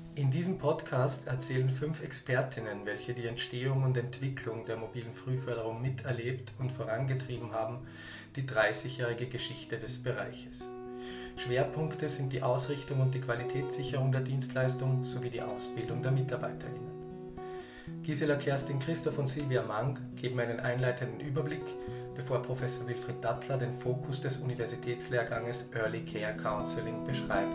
In diesem Podcast erzählen 5 Expertinnen, welche die Entstehung und Entwicklung der mobilen Frühförderung miterlebt und vorangetrieben haben, die 30-jährige Geschichte des Bereiches. Schwerpunkte sind die Ausrichtung und die Qualitätssicherung der Dienstleistung sowie die Ausbildung der MitarbeiterInnen. Gisela Kerstin Christoph und Silvia Mang geben einen einleitenden Überblick, bevor Professor Wilfried Dattler den Fokus des Universitätslehrganges Early Care Counseling beschreibt.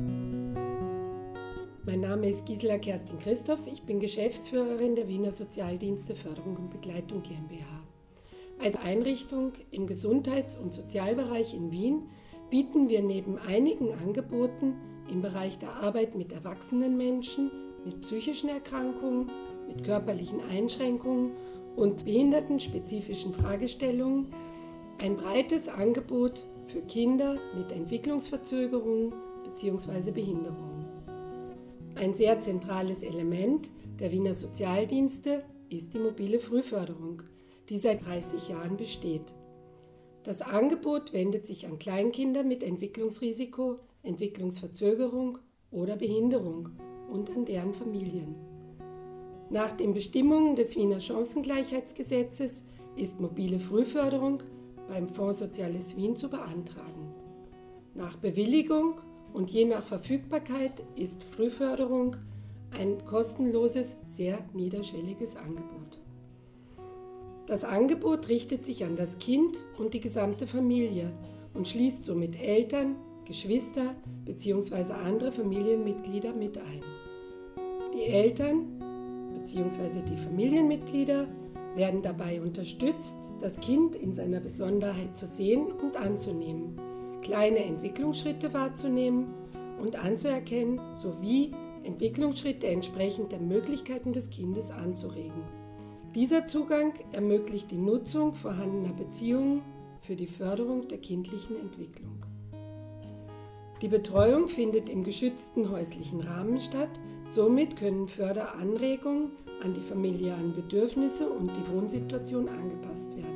Mein Name ist Gisela Kerstin Christoph, ich bin Geschäftsführerin der Wiener Sozialdienste Förderung und Begleitung GmbH. Als Einrichtung im Gesundheits- und Sozialbereich in Wien bieten wir neben einigen Angeboten im Bereich der Arbeit mit erwachsenen Menschen, mit psychischen Erkrankungen, mit körperlichen Einschränkungen und behindertenspezifischen Fragestellungen ein breites Angebot für Kinder mit Entwicklungsverzögerungen bzw. Behinderungen. Ein sehr zentrales Element der Wiener Sozialdienste ist die mobile Frühförderung, die seit 30 Jahren besteht. Das Angebot wendet sich an Kleinkinder mit Entwicklungsrisiko, Entwicklungsverzögerung oder Behinderung und an deren Familien. Nach den Bestimmungen des Wiener Chancengleichheitsgesetzes ist mobile Frühförderung beim Fonds Soziales Wien zu beantragen. Nach Bewilligung und je nach Verfügbarkeit ist Frühförderung ein kostenloses, sehr niederschwelliges Angebot. Das Angebot richtet sich an das Kind und die gesamte Familie und schließt somit Eltern, Geschwister bzw. andere Familienmitglieder mit ein. Die Eltern bzw. die Familienmitglieder werden dabei unterstützt, das Kind in seiner Besonderheit zu sehen und anzunehmen, kleine Entwicklungsschritte wahrzunehmen und anzuerkennen, sowie Entwicklungsschritte entsprechend der Möglichkeiten des Kindes anzuregen. Dieser Zugang ermöglicht die Nutzung vorhandener Beziehungen für die Förderung der kindlichen Entwicklung. Die Betreuung findet im geschützten häuslichen Rahmen statt, somit können Förderanregungen an die familiären Bedürfnisse und die Wohnsituation angepasst werden.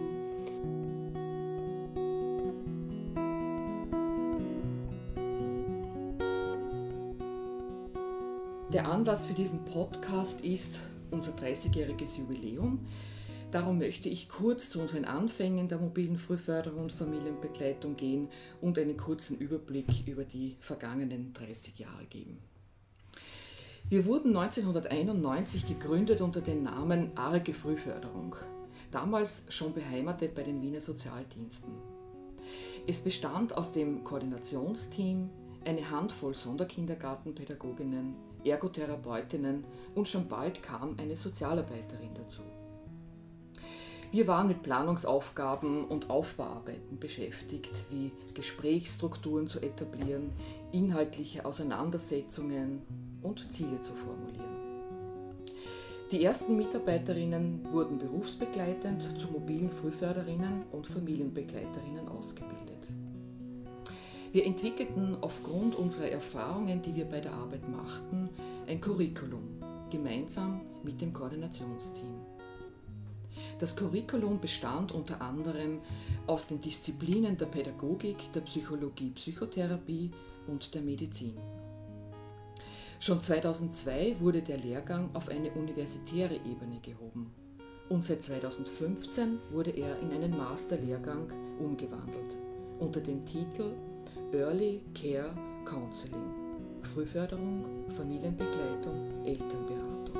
Der Anlass für diesen Podcast ist unser 30-jähriges Jubiläum. Darum möchte ich kurz zu unseren Anfängen der mobilen Frühförderung und Familienbegleitung gehen und einen kurzen Überblick über die vergangenen 30 Jahre geben. Wir wurden 1991 gegründet unter dem Namen Arge Frühförderung, damals schon beheimatet bei den Wiener Sozialdiensten. Es bestand aus dem Koordinationsteam, eine Handvoll Sonderkindergartenpädagoginnen, Ergotherapeutinnen und schon bald kam eine Sozialarbeiterin dazu. Wir waren mit Planungsaufgaben und Aufbauarbeiten beschäftigt, wie Gesprächsstrukturen zu etablieren, inhaltliche Auseinandersetzungen und Ziele zu formulieren. Die ersten Mitarbeiterinnen wurden berufsbegleitend zu mobilen Frühförderinnen und Familienbegleiterinnen ausgebildet. Wir entwickelten aufgrund unserer Erfahrungen, die wir bei der Arbeit machten, ein Curriculum, gemeinsam mit dem Koordinationsteam. Das Curriculum bestand unter anderem aus den Disziplinen der Pädagogik, der Psychologie, Psychotherapie und der Medizin. Schon 2002 wurde der Lehrgang auf eine universitäre Ebene gehoben und seit 2015 wurde er in einen Masterlehrgang umgewandelt unter dem Titel Early Care Counseling, Frühförderung, Familienbegleitung, Elternberatung.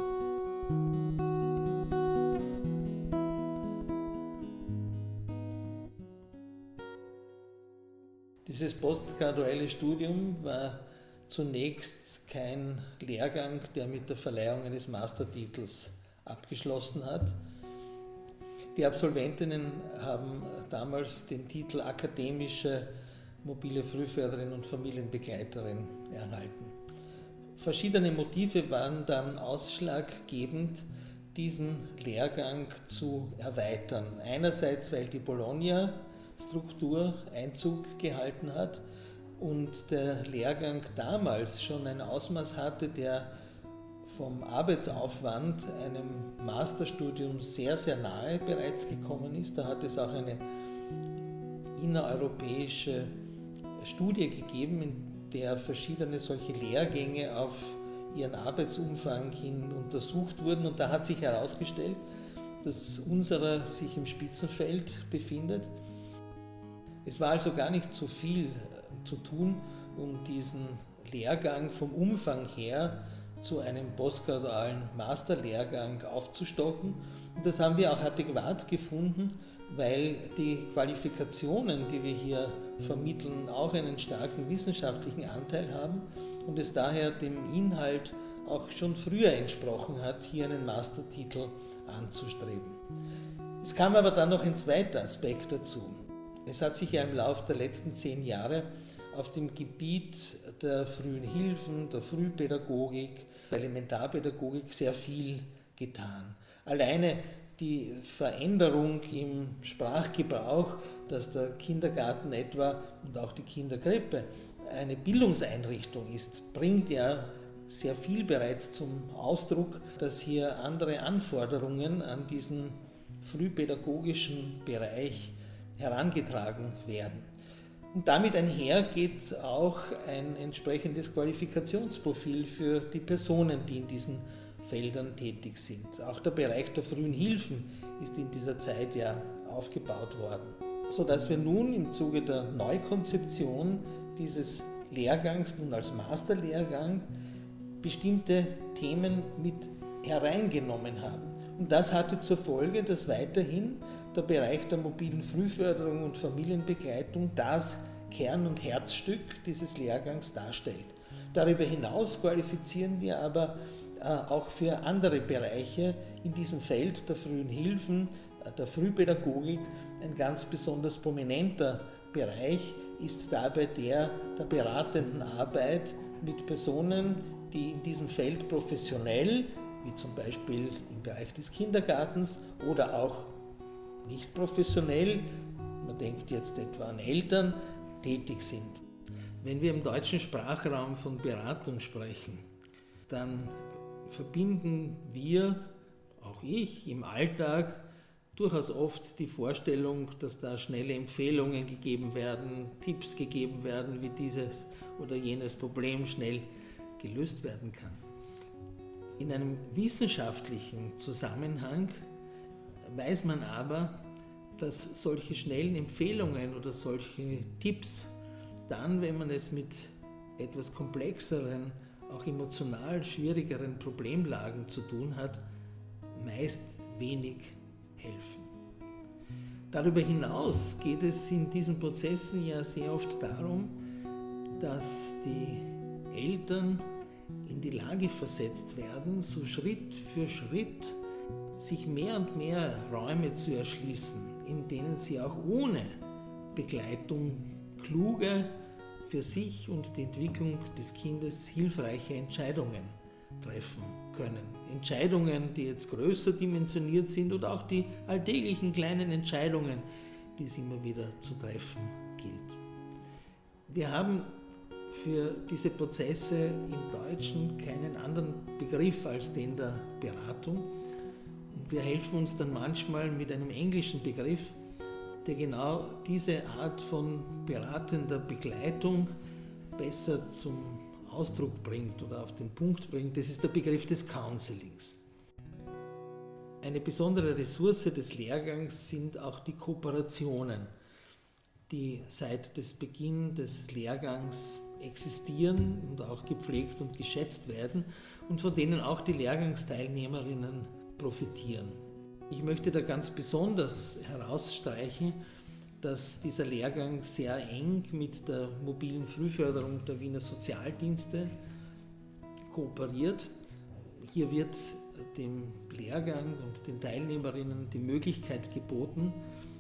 Dieses postgraduelle Studium war zunächst kein Lehrgang, der mit der Verleihung eines Mastertitels abgeschlossen hat. Die Absolventinnen haben damals den Titel akademische mobile Frühförderin und Familienbegleiterin erhalten. Verschiedene Motive waren dann ausschlaggebend, diesen Lehrgang zu erweitern. Einerseits, weil die Bologna-Struktur Einzug gehalten hat und der Lehrgang damals schon ein Ausmaß hatte, der vom Arbeitsaufwand einem Masterstudium sehr, sehr nahe bereits gekommen ist. Da hat es auch eine innereuropäische Studie gegeben, in der verschiedene solche Lehrgänge auf ihren Arbeitsumfang hin untersucht wurden. Und da hat sich herausgestellt, dass unserer sich im Spitzenfeld befindet. Es war also gar nicht so viel zu tun, um diesen Lehrgang vom Umfang her zu einem postgradualen Masterlehrgang aufzustocken. Und das haben wir auch adäquat gefunden, weil die Qualifikationen, die wir hier vermitteln, auch einen starken wissenschaftlichen Anteil haben und es daher dem Inhalt auch schon früher entsprochen hat, hier einen Mastertitel anzustreben. Es kam aber dann noch ein zweiter Aspekt dazu. Es hat sich ja im Laufe der letzten 10 Jahre auf dem Gebiet der frühen Hilfen, der Frühpädagogik, der Elementarpädagogik sehr viel getan. Alleine die Veränderung im Sprachgebrauch, dass der Kindergarten etwa und auch die Kinderkrippe eine Bildungseinrichtung ist, bringt ja sehr viel bereits zum Ausdruck, dass hier andere Anforderungen an diesen frühpädagogischen Bereich herangetragen werden. Und damit einher geht auch ein entsprechendes Qualifikationsprofil für die Personen, die in diesen Feldern tätig sind. Auch der Bereich der frühen Hilfen ist in dieser Zeit ja aufgebaut worden, sodass wir nun im Zuge der Neukonzeption dieses Lehrgangs, nun als Masterlehrgang, bestimmte Themen mit hereingenommen haben. Und das hatte zur Folge, dass weiterhin der Bereich der mobilen Frühförderung und Familienbegleitung das Kern- und Herzstück dieses Lehrgangs darstellt. Darüber hinaus qualifizieren wir aber auch für andere Bereiche in diesem Feld der frühen Hilfen, der Frühpädagogik. Ein ganz besonders prominenter Bereich ist dabei der beratenden Arbeit mit Personen, die in diesem Feld professionell, wie zum Beispiel im Bereich des Kindergartens oder auch nicht professionell, man denkt jetzt etwa an Eltern, tätig sind. Wenn wir im deutschen Sprachraum von Beratung sprechen, dann verbinden wir, auch ich, im Alltag durchaus oft die Vorstellung, dass da schnelle Empfehlungen gegeben werden, Tipps gegeben werden, wie dieses oder jenes Problem schnell gelöst werden kann. In einem wissenschaftlichen Zusammenhang weiß man aber, dass solche schnellen Empfehlungen oder solche Tipps dann, wenn man es mit etwas komplexeren, auch emotional schwierigeren Problemlagen zu tun hat, meist wenig helfen. Darüber hinaus geht es in diesen Prozessen ja sehr oft darum, dass die Eltern in die Lage versetzt werden, so Schritt für Schritt sich mehr und mehr Räume zu erschließen, in denen sie auch ohne Begleitung kluge, für sich und die Entwicklung des Kindes hilfreiche Entscheidungen treffen können. Entscheidungen, die jetzt größer dimensioniert sind oder auch die alltäglichen kleinen Entscheidungen, die es immer wieder zu treffen gilt. Wir haben für diese Prozesse im Deutschen keinen anderen Begriff als den der Beratung. Und wir helfen uns dann manchmal mit einem englischen Begriff, der genau diese Art von beratender Begleitung besser zum Ausdruck bringt oder auf den Punkt bringt. Das ist der Begriff des Counselings. Eine besondere Ressource des Lehrgangs sind auch die Kooperationen, die seit des Beginn des Lehrgangs existieren und auch gepflegt und geschätzt werden und von denen auch die Lehrgangsteilnehmerinnen profitieren. Ich möchte da ganz besonders herausstreichen, dass dieser Lehrgang sehr eng mit der mobilen Frühförderung der Wiener Sozialdienste kooperiert. Hier wird dem Lehrgang und den Teilnehmerinnen die Möglichkeit geboten,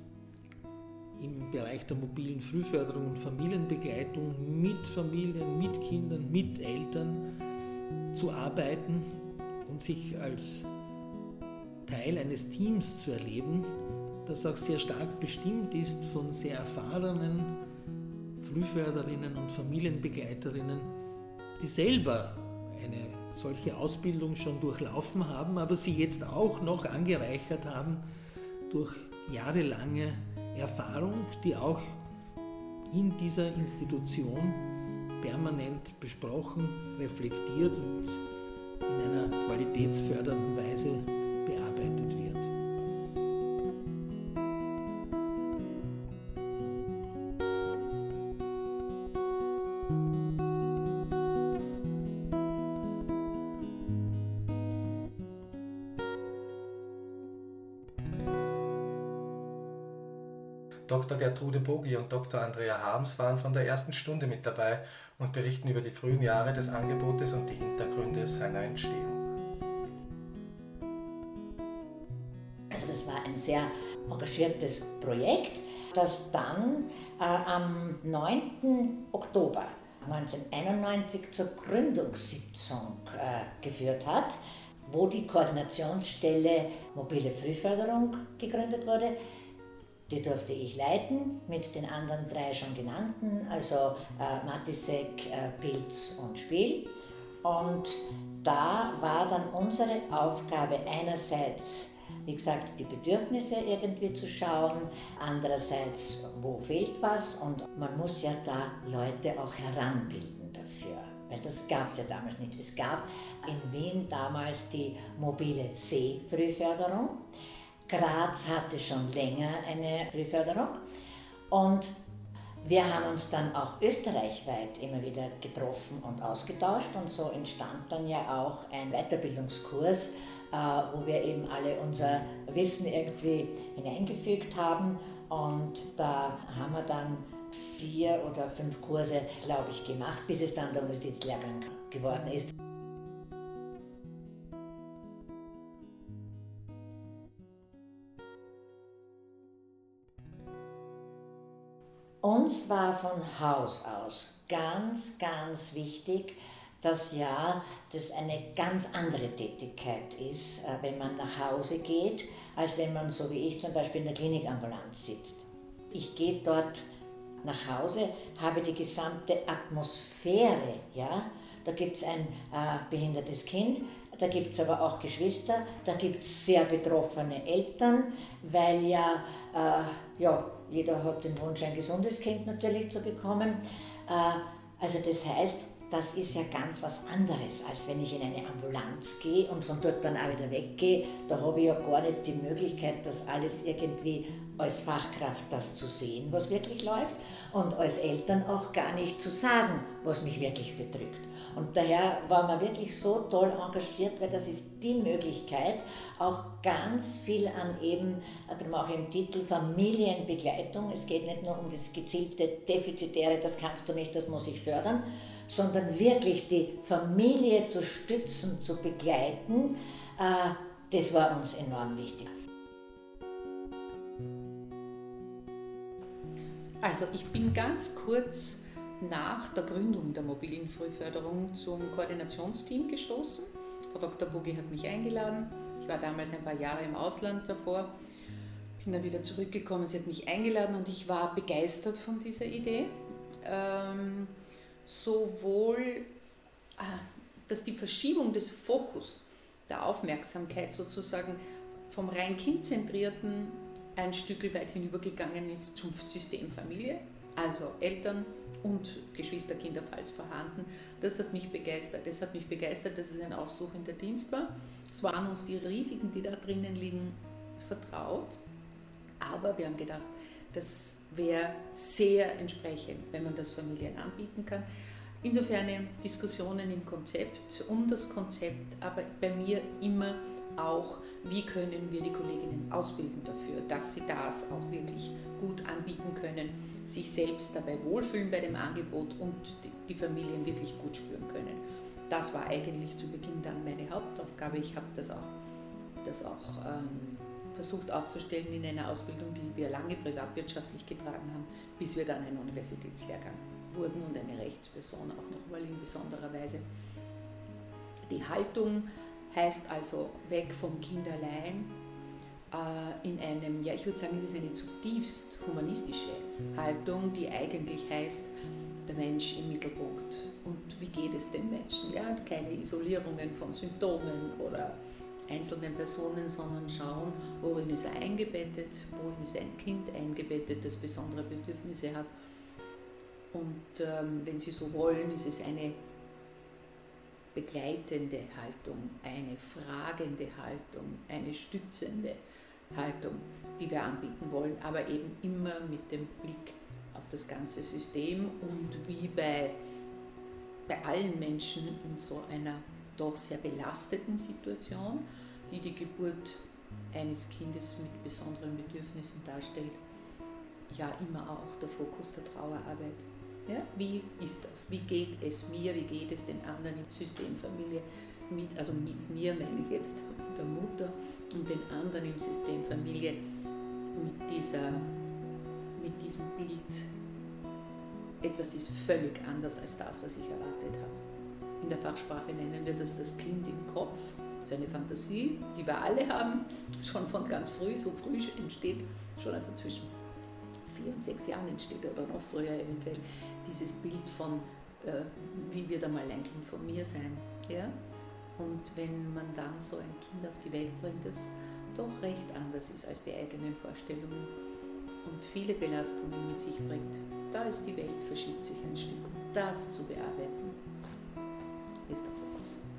im Bereich der mobilen Frühförderung und Familienbegleitung mit Familien, mit Kindern, mit Eltern zu arbeiten und sich als Teil eines Teams zu erleben, das auch sehr stark bestimmt ist von sehr erfahrenen Frühförderinnen und Familienbegleiterinnen, die selber eine solche Ausbildung schon durchlaufen haben, aber sie jetzt auch noch angereichert haben durch jahrelange Erfahrung, die auch in dieser Institution permanent besprochen, reflektiert und in einer qualitätsfördernden Weise bearbeitet wird. Dr. Gertrude Bogi und Dr. Andrea Harms waren von der ersten Stunde mit dabei und berichten über die frühen Jahre des Angebotes und die Hintergründe seiner Entstehung. Also das war ein sehr engagiertes Projekt, das dann am 9. Oktober 1991 zur Gründungssitzung geführt hat, wo die Koordinationsstelle Mobile Frühförderung gegründet wurde. Die durfte ich leiten, mit den anderen 3 schon genannten, also Matisek, Pilz und Spiel. Und da war dann unsere Aufgabe einerseits, wie gesagt, die Bedürfnisse irgendwie zu schauen, andererseits, wo fehlt was, und man muss ja da Leute auch heranbilden dafür, weil das gab es ja damals nicht. Es gab in Wien damals die mobile Seefrühförderung. Graz hatte schon länger eine Frühförderung und wir haben uns dann auch österreichweit immer wieder getroffen und ausgetauscht, und so entstand dann ja auch ein Weiterbildungskurs, wo wir eben alle unser Wissen irgendwie hineingefügt haben, und da haben wir dann 4 oder 5 Kurse, glaube ich, gemacht, bis es dann der Universitätslehrgang geworden ist. Uns war von Haus aus ganz, ganz wichtig, dass ja das eine ganz andere Tätigkeit ist, wenn man nach Hause geht, als wenn man, so wie ich zum Beispiel, in der Klinikambulanz sitzt. Ich gehe dort nach Hause, habe die gesamte Atmosphäre, ja. Da gibt es ein behindertes Kind, da gibt es aber auch Geschwister, da gibt es sehr betroffene Eltern, weil ja, jeder hat den Wunsch, ein gesundes Kind natürlich zu bekommen. Also das heißt, das ist ja ganz was anderes, als wenn ich in eine Ambulanz gehe und von dort dann auch wieder weggehe. Da habe ich ja gar nicht die Möglichkeit, das alles irgendwie als Fachkraft das zu sehen, was wirklich läuft, und als Eltern auch gar nicht zu sagen, was mich wirklich bedrückt. Und daher war man wirklich so toll engagiert, weil das ist die Möglichkeit, auch ganz viel an eben, darum auch im Titel, Familienbegleitung. Es geht nicht nur um das gezielte Defizitäre, das kannst du nicht, das muss ich fördern, sondern wirklich die Familie zu stützen, zu begleiten, das war uns enorm wichtig. Also ich bin ganz kurz nach der Gründung der mobilen Frühförderung zum Koordinationsteam gestoßen. Frau Dr. Bogi hat mich eingeladen. Ich war damals ein paar Jahre im Ausland davor, bin dann wieder zurückgekommen, sie hat mich eingeladen und ich war begeistert von dieser Idee. Sowohl, dass die Verschiebung des Fokus, der Aufmerksamkeit sozusagen vom rein kindzentrierten ein Stück weit hinübergegangen ist zum System Familie, also Eltern und Geschwisterkinder, falls vorhanden. Das hat mich begeistert. Es hat mich begeistert, dass es ein aufsuchender Dienst war. Es waren uns die Risiken, die da drinnen liegen, vertraut, aber wir haben gedacht, das wäre sehr entsprechend, wenn man das Familien anbieten kann. Insofern Diskussionen im Konzept, um das Konzept, aber bei mir immer auch, wie können wir die Kolleginnen ausbilden dafür, dass sie das auch wirklich gut anbieten können, sich selbst dabei wohlfühlen bei dem Angebot und die Familien wirklich gut spüren können. Das war eigentlich zu Beginn dann meine Hauptaufgabe. Ich habe das auch versucht aufzustellen in einer Ausbildung, die wir lange privatwirtschaftlich getragen haben, bis wir dann ein Universitätslehrgang wurden und eine Rechtsperson auch nochmal in besonderer Weise. Die Haltung heißt also weg vom Kind allein in einem, ja, ich würde sagen, es ist eine zutiefst humanistische Haltung, die eigentlich heißt, der Mensch im Mittelpunkt und wie geht es dem Menschen. Ja? Keine Isolierungen von Symptomen oder einzelnen Personen, sondern schauen, worin ist er eingebettet, worin ist ein Kind eingebettet, das besondere Bedürfnisse hat. Und wenn Sie so wollen, ist es eine begleitende Haltung, eine fragende Haltung, eine stützende Haltung, die wir anbieten wollen, aber eben immer mit dem Blick auf das ganze System und wie bei allen Menschen in so einer doch sehr belasteten Situation, die die Geburt eines Kindes mit besonderen Bedürfnissen darstellt, ja immer auch der Fokus der Trauerarbeit. Ja? Wie ist das? Wie geht es mir? Wie geht es den anderen in der Systemfamilie? Also mit mir meine ich jetzt der Mutter und den anderen im Systemfamilie mit diesem Bild. Etwas ist völlig anders als das, was ich erwartet habe. In der Fachsprache nennen wir das Kind im Kopf. Das ist eine Fantasie, die wir alle haben, schon von ganz früh, so früh entsteht, schon also zwischen 4 und 6 Jahren entsteht oder noch früher eventuell, dieses Bild von, wie wird einmal ein Kind von mir sein. Ja? Und wenn man dann so ein Kind auf die Welt bringt, das doch recht anders ist als die eigenen Vorstellungen und viele Belastungen mit sich bringt, da ist die Welt, verschiebt sich ein Stück. Und das zu bearbeiten, ist der Fokus.